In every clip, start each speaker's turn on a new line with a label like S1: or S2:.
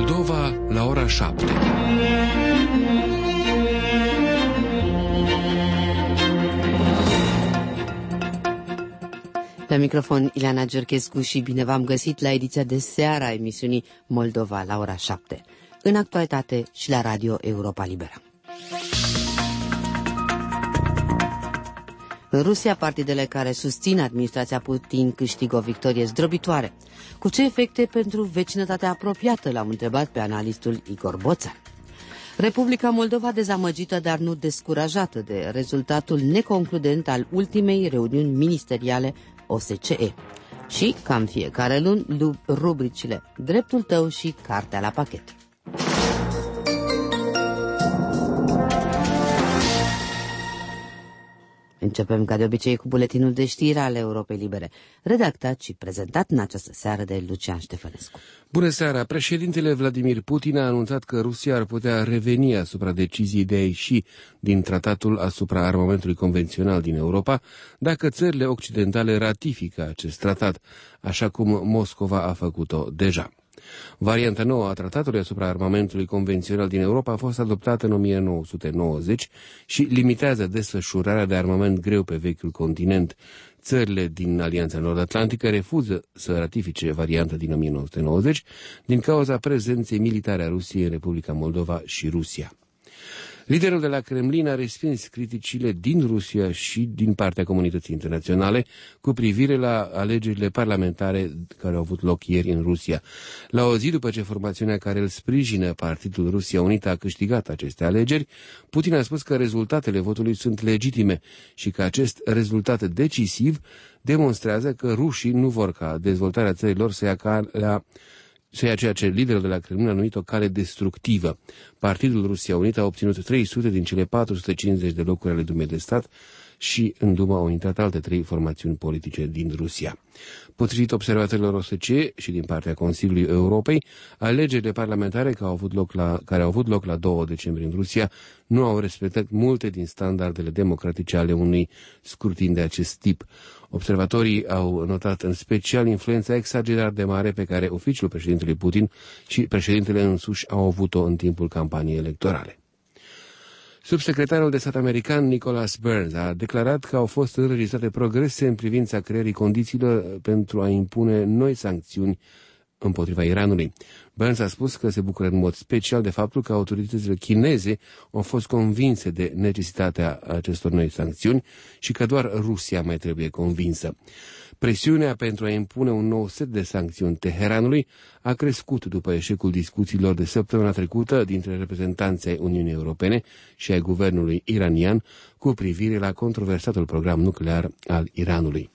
S1: Moldova la ora 7.
S2: La microfon Ileana Giurchescu și bine v-am găsit la ediția de seară a emisiunii Moldova la ora 7, în actualitate și la Radio Europa Liberă. În Rusia, partidele care susțin administrația Putin câștigă o victorie zdrobitoare. Cu ce efecte pentru vecinătatea apropiată, l-am întrebat pe analistul Igor Boțan. Republica Moldova dezamăgită, dar nu descurajată de rezultatul neconcludent al ultimei reuniuni ministeriale OSCE. Și, ca în fiecare luni, rubricile Dreptul tău și Cartea la pachet. Începem ca de obicei cu buletinul de știri ale Europei Libere, redactat și prezentat în această seară de Lucian Ștefănescu.
S1: Bună seara! Președintele Vladimir Putin a anunțat că Rusia ar putea reveni asupra deciziei de a ieși din tratatul asupra armamentului convențional din Europa, dacă țările occidentale ratifică acest tratat, așa cum Moscova a făcut-o deja. Varianta nouă a tratatului asupra armamentului convențional din Europa a fost adoptată în 1990 și limitează desfășurarea de armament greu pe vechiul continent. Țările din Alianța Nord-Atlantică refuză să ratifice varianta din 1990 din cauza prezenței militare a Rusiei în Republica Moldova și Rusia. Liderul de la Kremlin a respins criticile din Rusia și din partea comunității internaționale cu privire la alegerile parlamentare care au avut loc ieri în Rusia. La o zi după ce formațiunea care îl sprijină, Partidul Rusia Unită, a câștigat aceste alegeri, Putin a spus că rezultatele votului sunt legitime și că acest rezultat decisiv demonstrează că rușii nu vor ca dezvoltarea țărilor să ia ceea ce liderul de la Kremlin a numit o cale destructivă. Partidul Rusia Unită a obținut 300 din cele 450 de locuri ale Dumei de stat și în Dumă au intrat alte 3 formațiuni politice din Rusia. Potrivit observatorilor OSCE și din partea Consiliului Europei, alegerile parlamentare care au avut loc la 2 decembrie în Rusia nu au respectat multe din standardele democratice ale unui scrutin de acest tip. Observatorii au notat în special influența exagerat de mare pe care oficiul președintelui Putin și președintele însuși au avut-o în timpul campaniei electorale. Subsecretarul de stat american Nicholas Burns a declarat că au fost înregistrate progrese în privința creării condițiilor pentru a impune noi sancțiuni împotriva Iranului. Burns a spus că se bucură în mod special de faptul că autoritățile chineze au fost convinse de necesitatea acestor noi sancțiuni și că doar Rusia mai trebuie convinsă. Presiunea pentru a impune un nou set de sancțiuni Teheranului a crescut după eșecul discuțiilor de săptămâna trecută dintre reprezentanții ai Uniunii Europene și ai guvernului iranian cu privire la controversatul program nuclear al Iranului.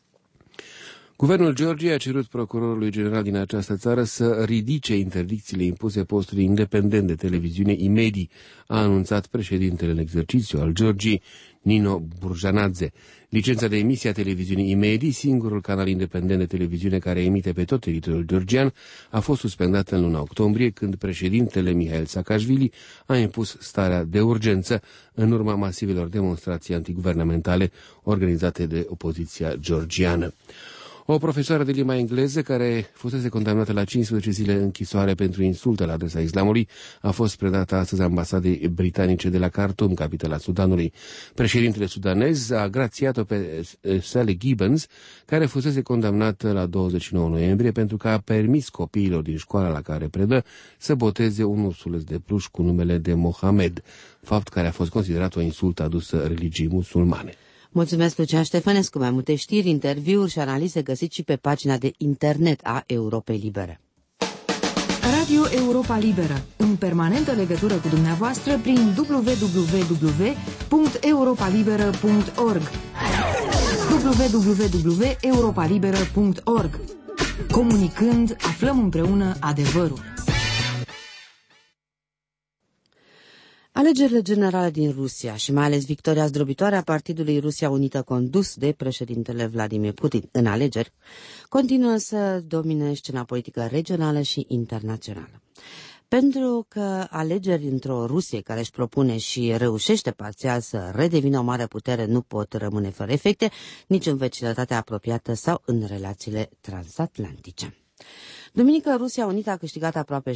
S1: Guvernul Georgiei a cerut procurorului general din această țară să ridice interdicțiile impuse postului independent de televiziune Imedi, a anunțat președintele în exercițiu al Georgiei, Nino Burjanadze. Licența de emisie a televiziunii Imedi, singurul canal independent de televiziune care emite pe tot teritoriul georgian, a fost suspendată în luna octombrie, când președintele Mihail Saakashvili a impus starea de urgență în urma masivelor demonstrații antiguvernamentale organizate de opoziția georgiană. O profesoară de limba engleză care fusese condamnată la 15 zile închisoare pentru insulte la adresa islamului a fost predată astăzi ambasadei britanice de la Khartoum, capitala Sudanului. Președintele sudanez a grațiat-o pe Sally Gibbons, care fusese condamnată la 29 noiembrie pentru că a permis copiilor din școala la care predă să boteze un ursuleț de pluș cu numele de Mohamed, fapt care a fost considerat o insultă adusă religiei musulmane.
S2: Mulțumesc, Lucian Ștefănescu. Mai multe știri, interviuri și analize găsiți și pe pagina de internet a Europei Libere.
S3: Radio Europa Liberă, în permanentă legătură cu dumneavoastră prin www.europalibera.org www.europalibera.org. Comunicând, aflăm împreună adevărul.
S2: Alegerile generale din Rusia și mai ales victoria zdrobitoare a Partidului Rusia Unită condus de președintele Vladimir Putin în alegeri continuă să domine scena politică regională și internațională. Pentru că alegeri într-o Rusie care își propune și reușește parțial să redevină o mare putere nu pot rămâne fără efecte nici în vecinătatea apropiată sau în relațiile transatlantice. Duminică, Rusia Unită a câștigat aproape 65%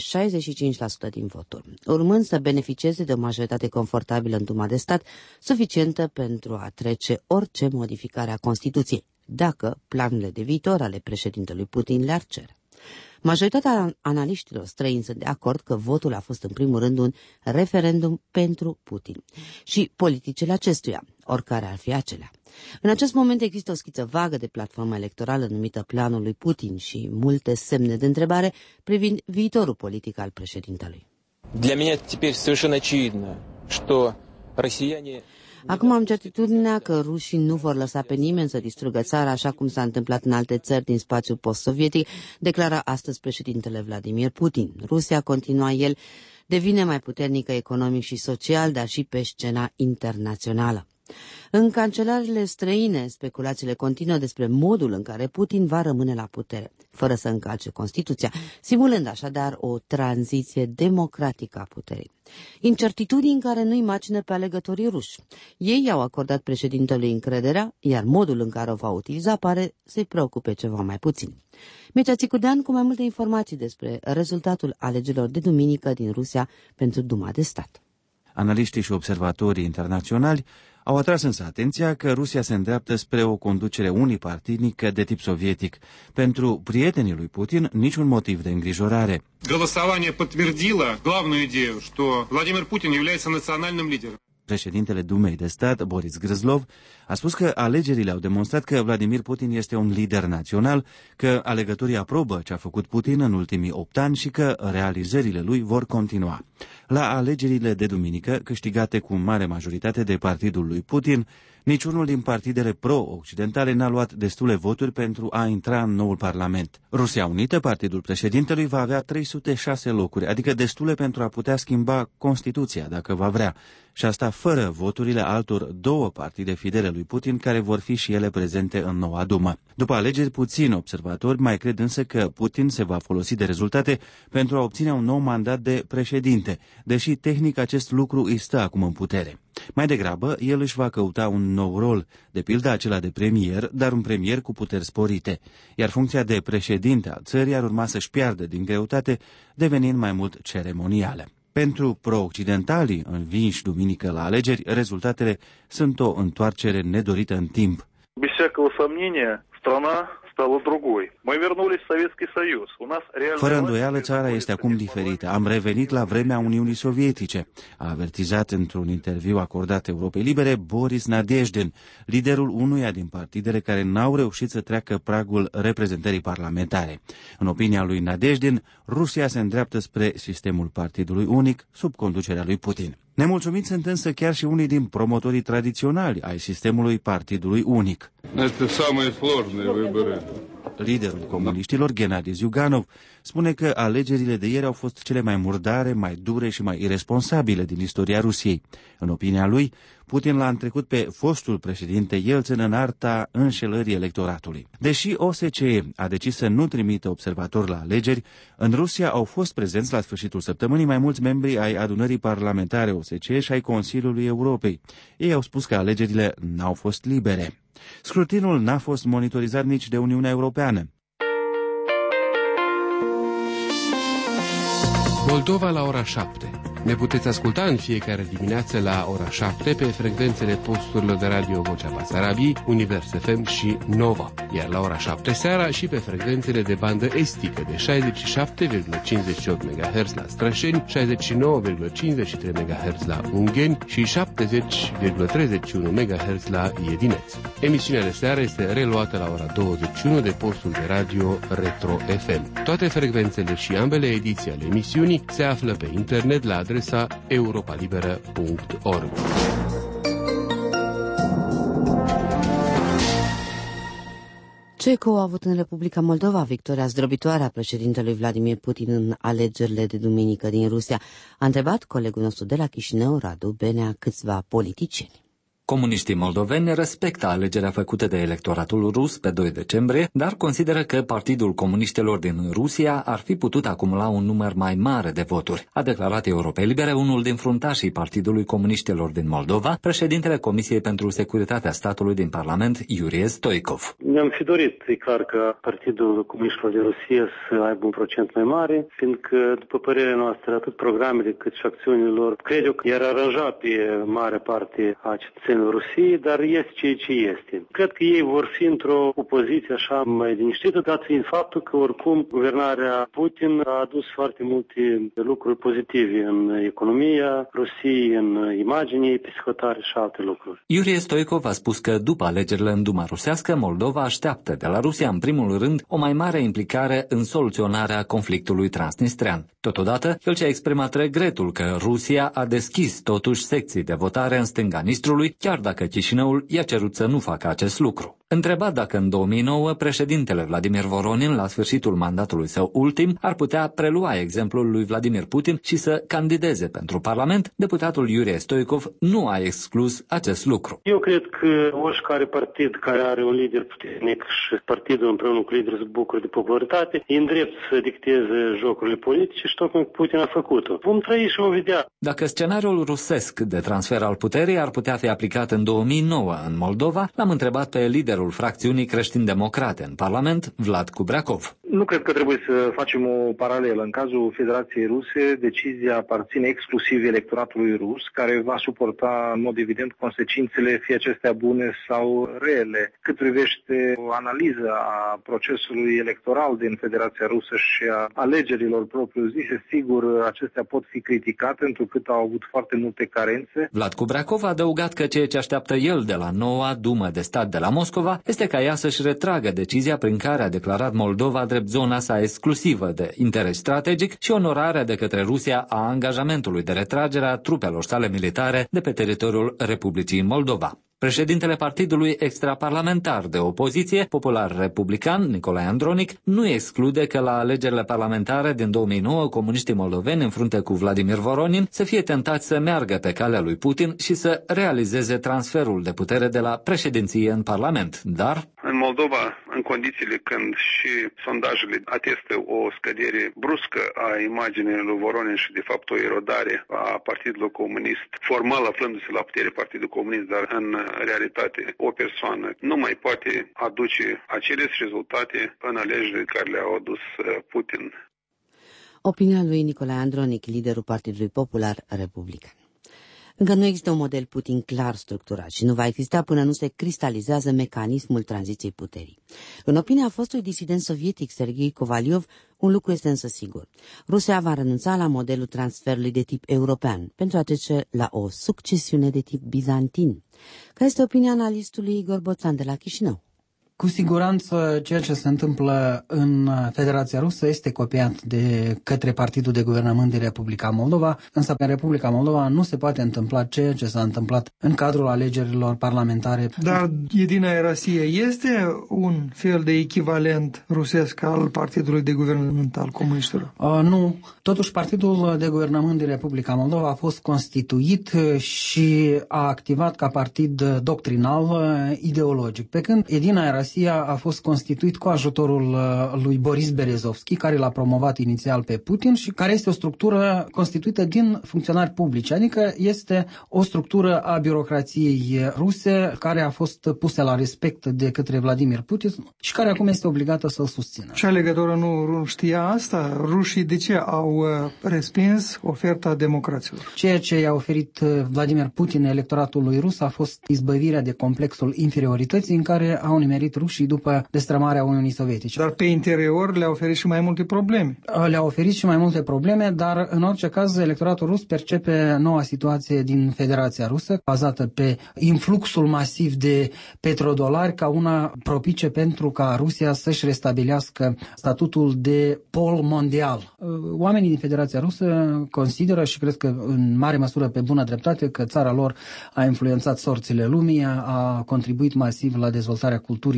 S2: din voturi, urmând să beneficieze de o majoritate confortabilă în Duma de Stat, suficientă pentru a trece orice modificare a Constituției, dacă planurile de viitor ale președintelui Putin le-ar cere. Majoritatea analiștilor străini sunt de acord că votul a fost în primul rând un referendum pentru Putin și politicile acestuia, oricare ar fi acelea. În acest moment există o schiță vagă de platformă electorală numită Planul lui Putin și multe semne de întrebare privind viitorul politic al președintelui.
S4: Для меня теперь совершенно очевидно, что россияне...
S2: Acum am certitudinea că rușii nu vor lăsa pe nimeni să distrugă țara așa cum s-a întâmplat în alte țări din spațiul post-sovietic, declara astăzi președintele Vladimir Putin. Rusia, continua el, devine mai puternică economic și social, dar și pe scena internațională. În cancelarele străine, speculațiile continuă despre modul în care Putin va rămâne la putere, fără să încalce Constituția, simulând așadar o tranziție democratică a puterii. Incertitudini care nu-i macină pe alegătorii ruși. Ei i-au acordat președintelui încrederea, iar modul în care o va utiliza pare să-i preocupe ceva mai puțin. Mircea Țicudean cu mai multe informații despre rezultatul alegerilor de duminică din Rusia pentru Duma de Stat.
S5: Analiștii și observatorii internaționali au atras însă atenția că Rusia se îndreaptă spre o conducere unipartinică de tip sovietic. Pentru prietenii lui Putin, niciun motiv de îngrijorare.
S6: Голосование подтвердило главную идею, что Владимир Путин является национальным лидером.
S5: Președintele Dumei de Stat, Boris Gryzlov, a spus că alegerile au demonstrat că Vladimir Putin este un lider național, că alegătorii aprobă ce a făcut Putin în ultimii 8 ani și că realizările lui vor continua. La alegerile de duminică, câștigate cu mare majoritate de partidul lui Putin, niciunul din partidele pro-occidentale n-a luat destule voturi pentru a intra în noul parlament. Rusia Unită, partidul președintelui, va avea 306 locuri, adică destule pentru a putea schimba Constituția, dacă va vrea, și asta fără voturile altor 2 partide fidele lui Putin, care vor fi și ele prezente în noua Dumă. După alegeri, puțini observatori mai cred însă că Putin se va folosi de rezultate pentru a obține un nou mandat de președinte, deși tehnic acest lucru îi stă acum în putere. Mai degrabă, el își va căuta un nou rol, de pildă acela de premier, dar un premier cu puteri sporite, iar funcția de președinte al țării ar urma să-și piardă din greutate, devenind mai mult ceremonială. Pentru pro-occidentalii învinși duminică la alegeri, rezultatele sunt o întoarcere nedorită în timp.
S7: Без всякого сомнения, страна стала другой. Мы вернулись в Советский Союз. У нас реально...
S5: Fără îndoială, țara este acum diferită. Am revenit la vremea Uniunii Sovietice, a avertizat într-un interviu acordat Europei Libere Boris Nadejdin, liderul unuia din partidele care n-au reușit să treacă pragul reprezentării parlamentare. În opinia lui Nadejdin, Rusia se îndreaptă spre sistemul partidului unic sub conducerea lui Putin. Nemulțumiți sunt însă chiar și unii din promotorii tradiționali ai sistemului partidului unic. Liderul comuniștilor, Gennady Zyuganov, spune că alegerile de ieri au fost cele mai murdare, mai dure și mai irresponsabile din istoria Rusiei. În opinia lui, Putin l-a întrecut pe fostul președinte Yeltsin în arta înșelării electoratului. Deși OSCE a decis să nu trimită observatori la alegeri, în Rusia au fost prezenți la sfârșitul săptămânii mai mulți membri ai adunării parlamentare OSCE și ai Consiliului Europei. Ei au spus că alegerile n-au fost libere. Scrutinul n-a fost monitorizat nici de Uniunea Europeană.
S1: Moldova la ora 7. Ne puteți asculta în fiecare dimineață la ora 7 pe frecvențele posturilor de radio Vocea Basarabiei, Univers FM și Nova, iar la ora 7 seara și pe frecvențele de bandă estică de 67,58 MHz la Strășeni, 69,53 MHz la Ungheni și 70,31 MHz la Iedineț. Emisiunea de seară este reluată la ora 21 de postul de radio Retro FM. Toate frecvențele și ambele ediții ale emisiunii se află pe internet la adresa europalibera.org.
S2: CECO a avut în Republica Moldova victoria zdrobitoare a președintelui Vladimir Putin în alegerile de duminică din Rusia. A întrebat colegul nostru de la Chișinău, Radu Benea, câțiva politicieni.
S8: Comuniștii moldoveni respectă alegerea făcută de electoratul rus pe 2 decembrie, dar consideră că Partidul Comuniștilor din Rusia ar fi putut acumula un număr mai mare de voturi, a declarat Europei Libere unul din fruntașii Partidului Comuniștilor din Moldova, președintele Comisiei pentru Securitatea Statului din Parlament, Iurie Stoichov.
S9: Ne-am fi dorit, e clar, că Partidul Comuniștilor din Rusia să aibă un procent mai mare, fiindcă, după părerea noastră, atât programele cât și acțiunile lor, cred eu că i-ar aranja pe mare parte a cetățenilor Rusiei, dar este ceea ce este. Cred că ei vor fi într-o poziție așa mai liniștită, dat fiind faptul că oricum guvernarea Putin a adus foarte multe lucruri pozitive în economia Rusiei, în imagine, psihotare și alte lucruri.
S8: Iurie Stoichov a spus că după alegerile în Duma rusească, Moldova așteaptă de la Rusia în primul rând o mai mare implicare în soluționarea conflictului transnistrean. Totodată, el și-a exprimat regretul că Rusia a deschis totuși secții de votare în stânga Nistrului, chiar dacă Chișinăul i-a cerut să nu facă acest lucru. Întrebat dacă în 2009 președintele Vladimir Voronin, la sfârșitul mandatului său ultim, ar putea prelua exemplul lui Vladimir Putin și să candideze pentru Parlament, deputatul Iurie Stoichov nu a exclus acest lucru.
S9: Eu cred că oricare partid care are un lider puternic și partidul împreună cu liderul se bucură de popularitate, e îndrept să dicteze jocurile politice și tocmai Putin a făcut-o. Vom trăi și vom vedea.
S8: Dacă scenariul rusesc de transfer al puterii ar putea fi aplicat în 2009 în Moldova, l-am întrebat pe liderul fracțiunii creștin-democrate în Parlament, Vlad Kubrakov.
S10: Nu cred că trebuie să facem o paralelă. În cazul Federației Ruse, decizia aparține exclusiv electoratului rus, care va suporta în mod evident consecințele, fie acestea bune sau rele. Cât privește o analiză a procesului electoral din Federația Rusă și a alegerilor propriu-zise, sigur, acestea pot fi criticate, întrucât au avut foarte multe carențe.
S8: Vlad Kubrakov a adăugat că ceea ce așteaptă el de la noua Dumă de stat de la Moscova este ca ea să-și retragă decizia prin care a declarat Moldova drept zona sa exclusivă de interes strategic și onorarea de către Rusia a angajamentului de retragere a trupelor sale militare de pe teritoriul Republicii Moldova. Președintele partidului extraparlamentar de opoziție, popular republican, Nicolae Andronic, nu exclude că la alegerile parlamentare din 2009 comuniștii moldoveni în frunte cu Vladimir Voronin să fie tentați să meargă pe calea lui Putin și să realizeze transferul de putere de la președinție în Parlament, dar...
S11: În Moldova, în condițiile când și sondajele atestă o scădere bruscă a imaginii lui Voronin și de fapt o erodare a Partidului Comunist, formal aflându-se la putere Partidul Comunist, dar în realitate o persoană nu mai poate aduce aceleași rezultate în alegerile care le-au adus Putin.
S2: Opinia lui Nicolae Andronic, liderul Partidului Popular Republican. Încă nu există un model Putin clar structurat și nu va exista până nu se cristalizează mecanismul tranziției puterii. În opinia fostului disident sovietic Sergei Kovaliov, un lucru este însă sigur. Rusia va renunța la modelul transferului de tip european pentru a trece la o succesiune de tip bizantin. Care este opinia analistului Igor Boțan de la Chișinău?
S12: Cu siguranță, ceea ce se întâmplă în Federația Rusă este copiat de către Partidul de Guvernământ din Republica Moldova, însă în Republica Moldova nu se poate întâmpla ceea ce s-a întâmplat în cadrul alegerilor parlamentare.
S13: Dar Единая Россия este un fel de echivalent rusesc al Partidului de Guvernământ al comuniștilor?
S12: Nu. Totuși, Partidul de Guvernământ din Republica Moldova a fost constituit și a activat ca partid doctrinal ideologic, pe când Единая Россия a fost constituit cu ajutorul lui Boris Berezovski, care l-a promovat inițial pe Putin și care este o structură constituită din funcționari publici, adică este o structură a birocrației ruse care a fost pusă la respect de către Vladimir Putin și care acum este obligată să-l susțină.
S13: Și alegătorul nu știa asta? Rușii de ce au respins oferta democraților?
S12: Ceea ce i-a oferit Vladimir Putin electoratului rus a fost izbăvirea de complexul inferiorității în care au nimerit rușii după destrămarea Uniunii Sovietice.
S13: Dar pe interior le-a oferit și mai multe probleme.
S12: Le-a oferit și mai multe probleme, dar în orice caz electoratul rus percepe noua situație din Federația Rusă, bazată pe influxul masiv de petrodolari, ca una propice pentru ca Rusia să-și restabilească statutul de pol mondial. Oamenii din Federația Rusă consideră și cred că în mare măsură pe bună dreptate că țara lor a influențat sorțile lumii, a contribuit masiv la dezvoltarea culturii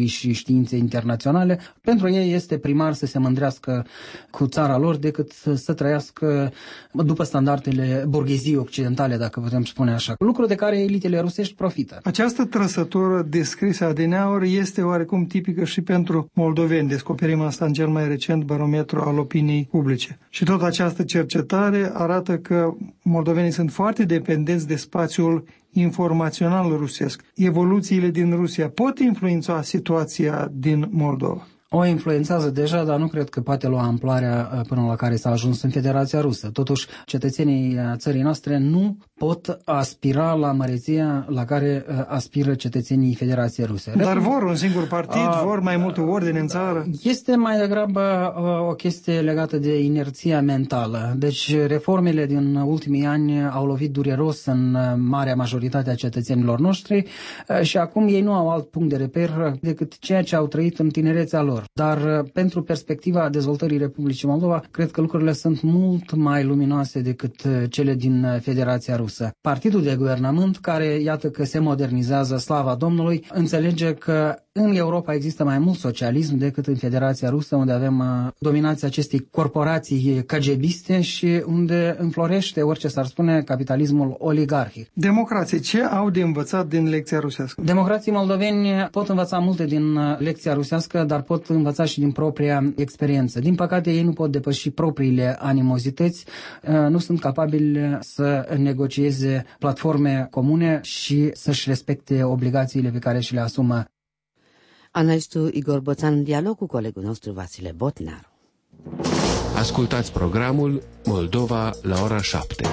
S12: literaturii și științei internaționale. Pentru ei este primar să se mândrească cu țara lor decât să trăiască după standardele burgheziei occidentale, dacă putem spune așa. Lucru de care elitele rusești profită.
S13: Această trăsătură descrisă adineauri este oarecum tipică și pentru moldoveni. Descoperim asta în cel mai recent barometru al opiniei publice. Și tot această cercetare arată că moldovenii sunt foarte dependenți de spațiul informațional rusesc. Evoluțiile din Rusia pot influența situația din Moldova?
S12: O influențează deja, dar nu cred că poate lua amploarea până la care s-a ajuns în Federația Rusă. Totuși, cetățenii țării noastre nu pot aspira la măreția la care aspiră cetățenii Federației Ruse.
S13: Dar vor un singur partid, vor mai multe ordine în țară?
S12: Este mai degrabă o chestie legată de inerția mentală. Deci reformele din ultimii ani au lovit dureros în marea majoritate a cetățenilor noștri și acum ei nu au alt punct de reper decât ceea ce au trăit în tinerețea lor. Dar pentru perspectiva dezvoltării Republicii Moldova, cred că lucrurile sunt mult mai luminoase decât cele din Federația Rusă. Partidul de guvernământ, care iată că se modernizează, slava Domnului, înțelege că în Europa există mai mult socialism decât în Federația Rusă, unde avem dominația acestei corporații KGB-iste și unde înflorește, orice s-ar spune, capitalismul oligarhic.
S13: Democrații, ce au de învățat din lecția rusească?
S12: Democrații moldoveni pot învăța multe din lecția rusească, dar pot învăța și din propria experiență. Din păcate, ei nu pot depăși propriile animozități, nu sunt capabili să negocieze platforme comune și să-și respecte obligațiile pe care și le asumă.
S2: Analistul Igor Boțan în dialog cu colegul nostru Vasile Botnaru.
S1: Ascultați programul Moldova la ora 7.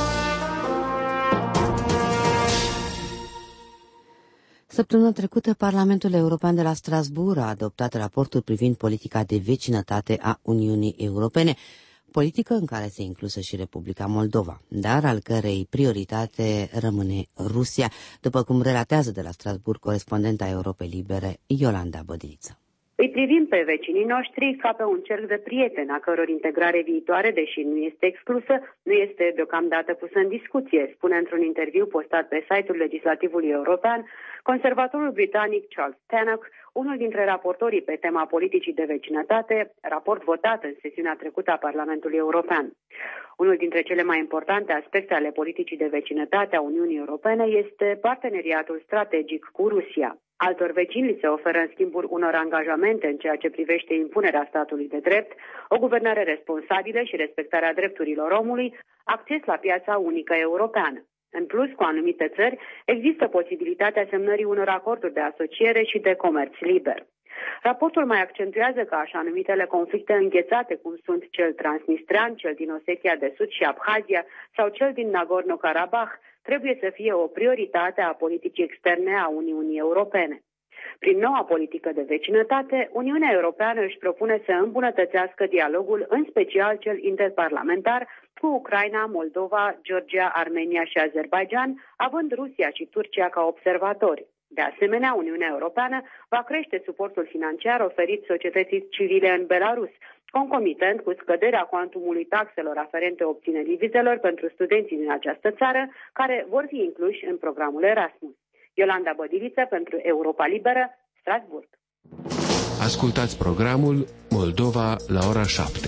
S2: Săptămâna trecută, Parlamentul European de la Strasbourg a adoptat raportul privind politica de vecinătate a Uniunii Europene, politică în care se inclusă și Republica Moldova, dar al cărei prioritate rămâne Rusia, după cum relatează de la Strasbourg corespondenta Europei Libere, Iolanda Bădiliță.
S14: Îi privim pe vecinii noștri ca pe un cerc de prieteni, a căror integrare viitoare, deși nu este exclusă, nu este deocamdată pusă în discuție, spune într-un interviu postat pe site-ul Legislativului European conservatorul britanic Charles Tannock, unul dintre raportorii pe tema politicii de vecinătate, raport votat în sesiunea trecută a Parlamentului European. Unul dintre cele mai importante aspecte ale politicii de vecinătate a Uniunii Europene este parteneriatul strategic cu Rusia. Altor vecini li se oferă în schimbul unor angajamente în ceea ce privește impunerea statului de drept, o guvernare responsabilă și respectarea drepturilor omului, acces la piața unică europeană. În plus, cu anumite țări, există posibilitatea semnării unor acorduri de asociere și de comerț liber. Raportul mai accentuează că așa numitele conflicte înghețate, cum sunt cel transnistrean, cel din Osetia de Sud și Abhazia sau cel din Nagorno-Karabakh, trebuie să fie o prioritate a politicii externe a Uniunii Europene. Prin noua politică de vecinătate, Uniunea Europeană își propune să îmbunătățească dialogul, în special cel interparlamentar, cu Ucraina, Moldova, Georgia, Armenia și Azerbaidjan, având Rusia și Turcia ca observatori. De asemenea, Uniunea Europeană va crește suportul financiar oferit societății civile în Belarus, concomitent cu scăderea cuantumului taxelor aferente obținerii vizelor pentru studenții din această țară, care vor fi incluși în programul Erasmus. Iolanda Bădiliță pentru Europa Liberă, Strasbourg.
S1: Ascultați programul Moldova la ora 7.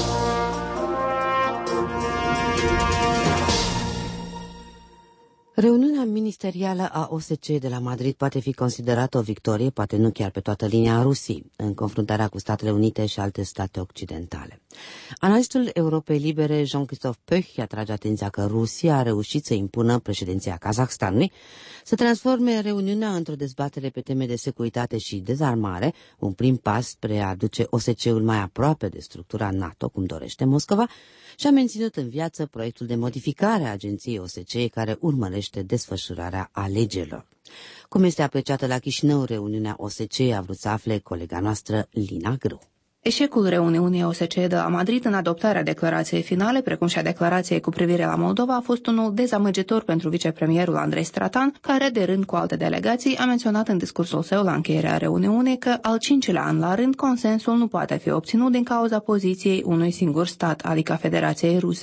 S2: Reuniunea ministerială a OSCE de la Madrid poate fi considerată o victorie, poate nu chiar pe toată linia Rusiei, în confruntarea cu Statele Unite și alte state occidentale. Analistul Europei Libere, Jean-Christophe Pech, atrage atenția că Rusia a reușit să impună președinția Kazahstanului, să transforme reuniunea într-o dezbatere pe teme de securitate și dezarmare, un prim pas spre a aduce OSCE-ul mai aproape de structura NATO, cum dorește Moscova, și a menținut în viață proiectul de modificare a agenției OSCE care urmărește desfășurarea alegerilor. Cum este apreciată la Chișinău reuniunea OSCE, a vrut să afle colega noastră Lina Grâu.
S15: Eșecul reuniunii OSCE de la Madrid în adoptarea declarației finale, precum și a declarației cu privire la Moldova, a fost unul dezamăgitor pentru vicepremierul Andrei Stratan, care, de rând cu alte delegații, a menționat în discursul său la încheierea reuniunii că, al 5-lea an la rând, consensul nu poate fi obținut din cauza poziției unui singur stat, adică Federației Ruse.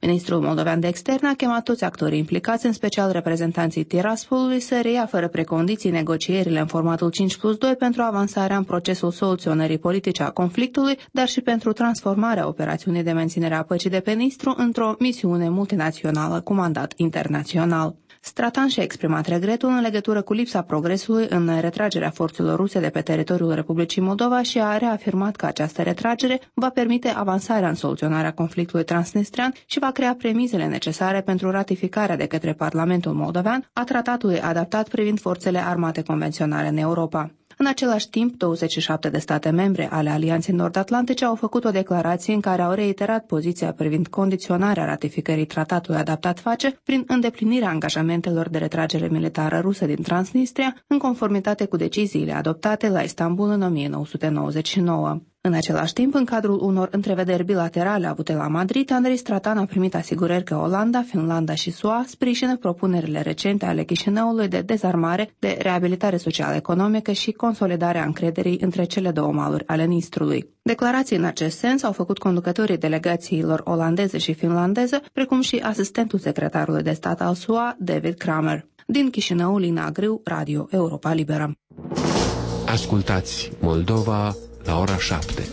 S15: Ministrul moldovean de externe a chemat toți actorii implicați, în special reprezentanții Tiraspolului, să reia fără precondiții negocierile în formatul 5+2 pentru avansarea în procesul soluționării politice a conflictului, dar și pentru transformarea operațiunii de menținere a păcii de pe Nistru într-o misiune multinațională cu mandat internațional. Stratan și-a exprimat regretul în legătură cu lipsa progresului în retragerea forțelor ruse de pe teritoriul Republicii Moldova și a reafirmat că această retragere va permite avansarea în soluționarea conflictului transnistrean și va crea premisele necesare pentru ratificarea de către Parlamentul moldovean a tratatului adaptat privind forțele armate convenționale în Europa. În același timp, 27 de state membre ale Alianței Nord-Atlantice au făcut o declarație în care au reiterat poziția privind condiționarea ratificării tratatului adaptat FACE prin îndeplinirea angajamentelor de retragere militară rusă din Transnistria, în conformitate cu deciziile adoptate la Istanbul în 1999. În același timp, în cadrul unor întrevederi bilaterale avute la Madrid, Andrei Stratan a primit asigurări că Olanda, Finlanda și SUA sprijină propunerile recente ale Chișinăului de dezarmare, de reabilitare social-economică și consolidarea încrederii între cele două maluri ale Nistrului. Declarații în acest sens au făcut conducătorii delegațiilor olandeze și finlandeze, precum și asistentul secretarului de stat al SUA, David Kramer. Din Chișinău, Lina Agriu, Radio Europa Liberă.
S1: Ascultați Moldova la ora 7.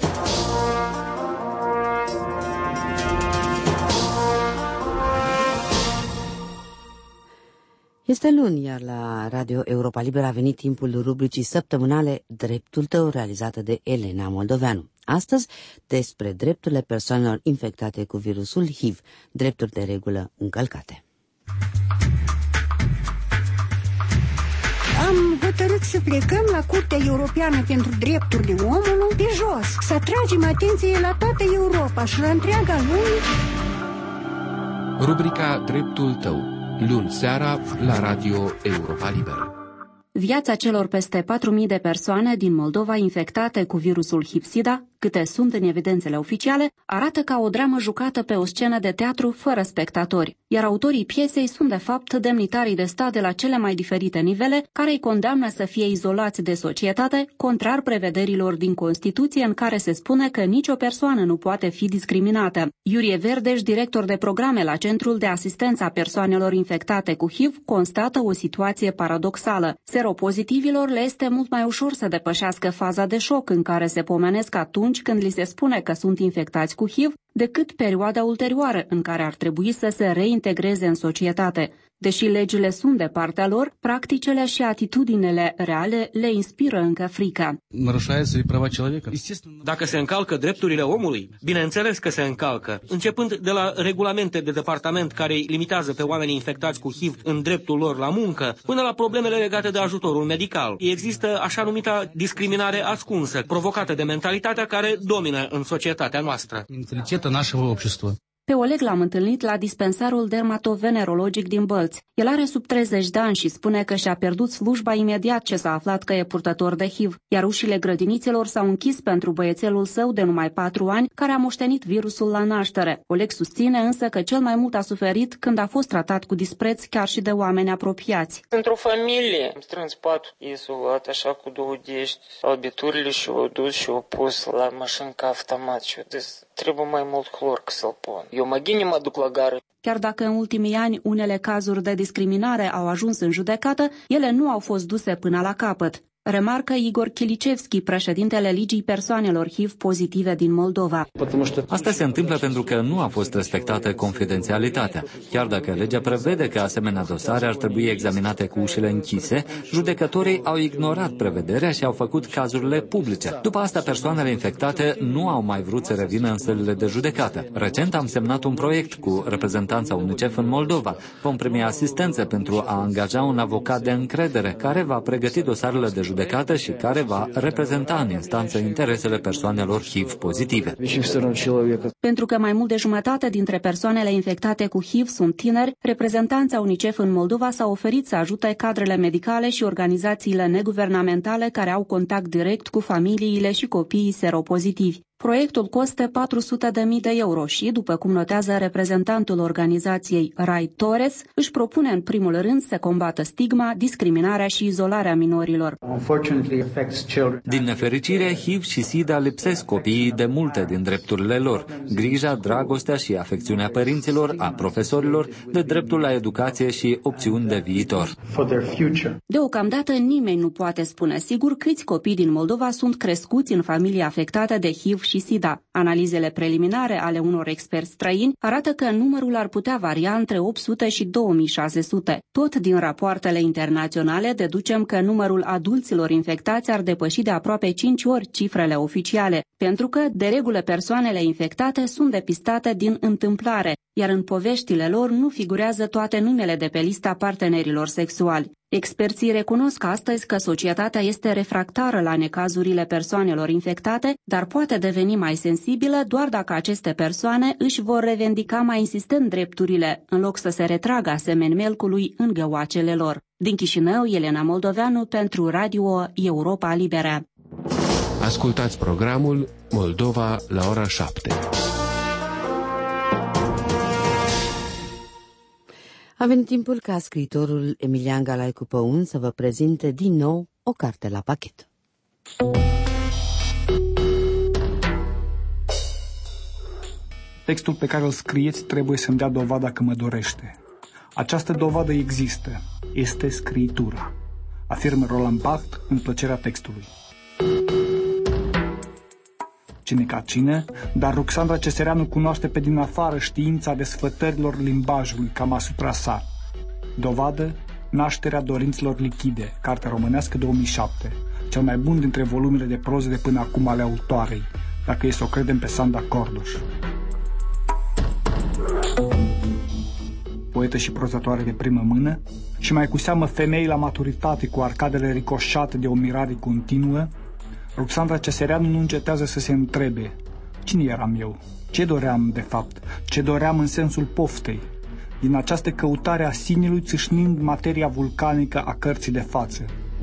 S2: Este luni, iar la Radio Europa Liberă a venit timpul rubricii săptămânale Dreptul tău, realizată de Elena Moldoveanu. Astăzi, despre drepturile persoanelor infectate cu virusul HIV, drepturi de regulă încălcate.
S16: Am hotărât să plecăm la Curtea Europeană pentru Drepturile Omului pe jos, să atragem atenție la toată Europa și la întreaga lume.
S1: Rubrica Dreptul tău, luni seara la Radio Europa Liberă.
S17: Viața celor peste 4.000 de persoane din Moldova infectate cu virusul HIV-SIDA, câte sunt în evidențele oficiale, arată ca o dramă jucată pe o scenă de teatru fără spectatori, iar autorii piesei sunt de fapt demnitarii de stat de la cele mai diferite nivele, care îi condamnă să fie izolați de societate, contrar prevederilor din Constituție în care se spune că nicio persoană nu poate fi discriminată. Iurie Verdeș, director de programe la Centrul de Asistență a Persoanelor Infectate cu HIV, constată o situație paradoxală. Seropozitivilor le este mult mai ușor să depășească faza de șoc în care se pomenesc atunci când li se spune că sunt infectați cu HIV, decât perioada ulterioară în care ar trebui să se reintegreze în societate. Deși legile sunt de partea lor, practicile și atitudinile reale le inspiră încă frică.
S18: Dacă se încalcă drepturile omului, bineînțeles că se încalcă, începând de la regulamente de departament care îi limitează pe oamenii infectați cu HIV în dreptul lor la muncă, până la problemele legate de ajutorul medical. Există așa numita discriminare ascunsă, provocată de mentalitatea care domină în societatea noastră.
S17: Pe Oleg l-am întâlnit la dispensarul dermatovenerologic din Bălți. El are sub 30 de ani și spune că și-a pierdut slujba imediat ce s-a aflat că e purtător de HIV, iar ușile grădinițelor s-au închis pentru băiețelul său de numai 4 ani, care a moștenit virusul la naștere. Oleg susține însă că cel mai mult a suferit când a fost tratat cu dispreț chiar și de oameni apropiați.
S19: Într-o familie am strâns patul izolat, așa cu 2 dești, albiturile și o dus și o pus la mașincă automat și o zis, trebuie mai mult clor că să-l pun. Eu mă duc la gară.
S17: Chiar dacă în ultimii ani unele cazuri de discriminare au ajuns în judecată, ele nu au fost duse până la capăt. Remarcă Igor Chilicevski, președintele Ligii Persoanelor HIV pozitive din Moldova.
S8: Asta se întâmplă pentru că nu a fost respectată confidențialitatea. Chiar dacă legea prevede că asemenea dosare ar trebui examinate cu ușile închise, judecătorii au ignorat prevederea și au făcut cazurile publice. După asta, persoanele infectate nu au mai vrut să revină în sălile de judecată. Recent am semnat un proiect cu reprezentanța UNICEF în Moldova. Vom primi asistență pentru a angaja un avocat de încredere care va pregăti dosarele de judecată și care va reprezenta în instanță interesele persoanelor HIV pozitive.
S17: Pentru că mai mult de jumătate dintre persoanele infectate cu HIV sunt tineri, reprezentanța UNICEF în Moldova s-a oferit să ajute cadrele medicale și organizațiile neguvernamentale care au contact direct cu familiile și copiii seropozitivi. Proiectul costă 400.000 de euro și, după cum notează reprezentantul organizației Rai Torres, își propune în primul rând să combată stigma, discriminarea și izolarea minorilor.
S8: Din nefericire, HIV și SIDA lipsesc copiii de multe din drepturile lor, grija, dragostea și afecțiunea părinților, a profesorilor, de dreptul la educație și opțiuni de viitor.
S17: Deocamdată nimeni nu poate spune sigur câți copii din Moldova sunt crescuți în familii afectate de HIV și SIDA. Analizele preliminare ale unor experți străini arată că numărul ar putea varia între 800 și 2600. Tot din rapoartele internaționale deducem că numărul adulților infectați ar depăși de aproape 5 ori cifrele oficiale, pentru că, de regulă, persoanele infectate sunt depistate din întâmplare, iar în poveștile lor nu figurează toate numele de pe lista partenerilor sexuali. Experții recunosc astăzi că societatea este refractară la necazurile persoanelor infectate, dar poate deveni mai sensibilă doar dacă aceste persoane își vor revendica mai insistent drepturile, în loc să se retragă asemeni melcului în găoacele lor. Din Chișinău, Elena Moldoveanu pentru Radio Europa Liberă.
S1: Ascultați programul Moldova la ora 7.
S2: A venit timpul ca scriitorul Emilian Galaicu Păun să vă prezinte din nou o carte la pachet.
S20: Textul pe care îl scrieți trebuie să-mi dea dovada că mă dorește. Această dovadă există. Este scriitura, afirmă Roland Barthes în Plăcerea textului. Cine ca cine, dar Ruxandra Cesereanu cunoaște pe din afară știința desfătărilor limbajului cam asupra sa. Dovadă, Nașterea dorințelor lichide, carte românească 2007, cel mai bun dintre volumele de proză de până acum ale autoarei, dacă e să o credem pe Sanda Corduș. Poetă și prozatoare de primă mână, și mai cu seamă femei la maturitate cu arcadele ricoșate de o mirare continuă, Ruxandra Cesereanu nu încetează să se întrebe: cine eram eu? Ce doream, de fapt? Ce doream în sensul poftei? Din această căutare a sinelui țâșnind materia vulcanică a cărții de față.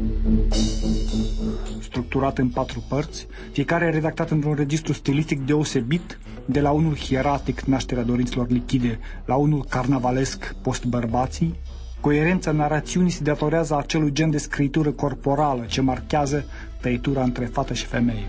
S20: Structurat în 4 părți, fiecare redactat într-un registru stilistic deosebit, de la unul hieratic, Nașterea dorințelor lichide, la unul carnavalesc, Post-bărbații, coerența narațiunii se datorează acelui gen de scritură corporală ce marchează tăitura între fată și femeie.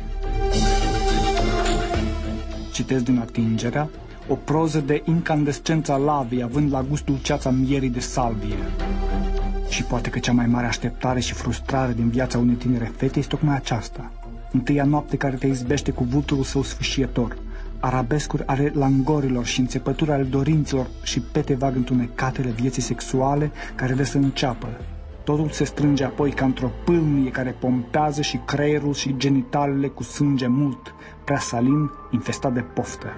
S20: Citesc din Atingerea, o proză de incandescența lavei, având la gust dulceața mierii de salvie. Și poate că cea mai mare așteptare și frustrare din viața unei tinere fete este tocmai aceasta. Întâia noapte care te izbește cu vulturul său sfâșietor, arabescuri ale langorilor și înțepături ale dorințelor și pete vag întunecatele vieții sexuale care de să înceapă. Totul se strânge apoi ca într-o pâlnie care pompează și creierul și genitalele cu sânge mult, prea salin, infestat de poftă.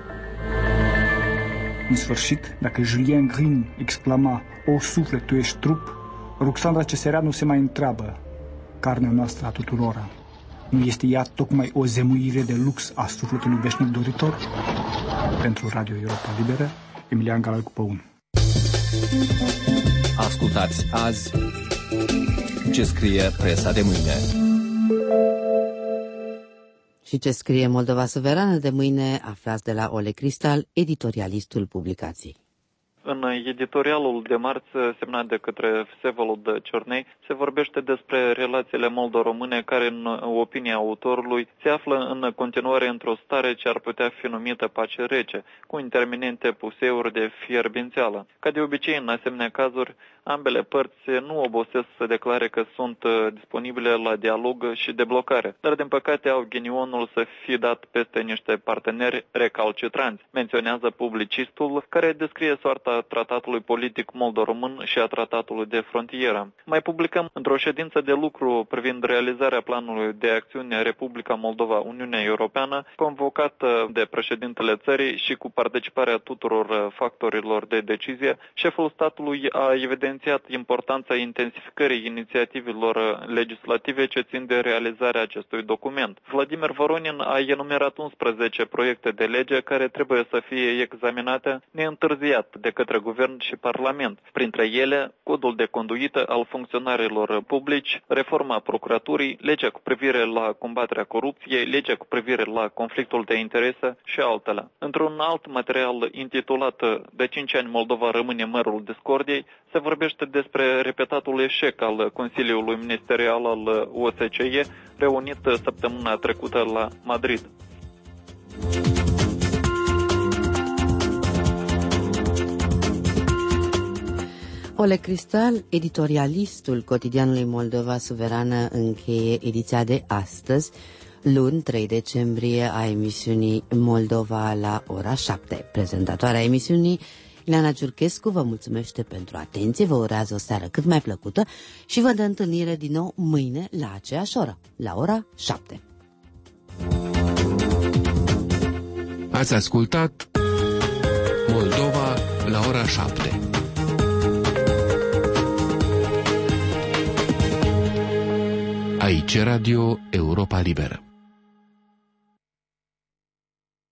S20: În sfârșit, dacă Julien Green exclama: "O, suflet, tu ești trup", Ruxandra Cesereanu se mai întreabă: carnea noastră a tuturora, nu este ea tocmai o zemuire de lux a sufletului veșnic doritor? Pentru Radio Europa Liberă, Emilian Galaicu Păun.
S21: Ascultați azi ce scrie presa de mâine.
S2: Și ce scrie Moldova Suverană de mâine, aflați de la Ole Cristal, editorialistul publicației.
S22: În editorialul de marți semnat de către Vsevolod Ciornei se vorbește despre relațiile moldo-române care, în opinia autorului, se află în continuare într-o stare ce ar putea fi numită pace rece, cu interminente puseuri de fierbințeală. Ca de obicei, în asemenea cazuri, ambele părți nu obosesc să declare că sunt disponibile la dialog și deblocare, dar din păcate au ghinionul să fi dat peste niște parteneri recalcitranți, menționează publicistul, care descrie soarta tratatului politic moldo-român și a tratatului de frontieră. Mai publicăm într-o ședință de lucru privind realizarea planului de acțiune Republica Moldova Uniunea Europeană, convocată de președintele țării și cu participarea tuturor factorilor de decizie, șeful statului a evidențiat importanța intensificării inițiativelor legislative ce țin de realizarea acestui document. Vladimir Voronin a enumerat 11 proiecte de lege care trebuie să fie examinate neîntârziat de către către guvern și parlament. Printre ele, codul de conduită al funcționarilor publici, reforma procuraturii, legea cu privire la combaterea corupției, legea cu privire la conflictul de interese și altele. Într-un alt material intitulat "De 5 ani Moldova rămâne mărul discordiei", se vorbește despre repetatul eșec al Consiliului Ministerial al OSCE, reunit săptămâna trecută la Madrid.
S2: Oleg Cristal, editorialistul cotidianului Moldova Suverană, încheie ediția de astăzi, luni 3 decembrie, a emisiunii Moldova la ora 7. Prezentatoarea emisiunii, Ileana Ciurchescu, vă mulțumește pentru atenție, vă urează o seară cât mai plăcută și vă dă întâlnire din nou mâine la aceeași oră, la ora 7.
S1: Ați ascultat Moldova la ora 7. Aici Radio Europa Liberă.